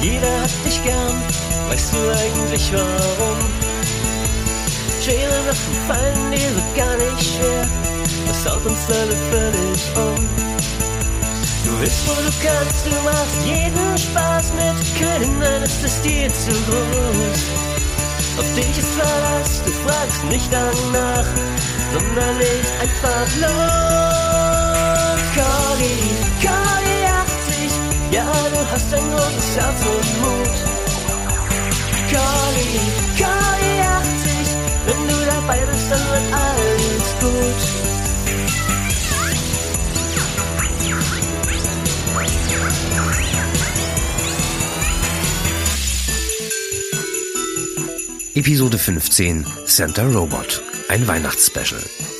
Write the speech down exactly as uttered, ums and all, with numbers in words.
Jeder hat dich gern, weißt du eigentlich warum? Schwere Sachen fallen dir so gar nicht schwer, das haut uns alle völlig um. Du willst, wo du kannst, du machst jeden Spaß mit, keinen ist es dir zu groß. Auf dich ist Verlass, du fragst nicht danach, sondern legst einfach los. Corgi, Corgi achtzig, ja, du hast ein großes Herz und Mut. Corgi, Corgi achtzig, wenn du dabei bist, dann wird alles gut. Episode fünfzehn, Santa Robot, ein Weihnachtsspecial.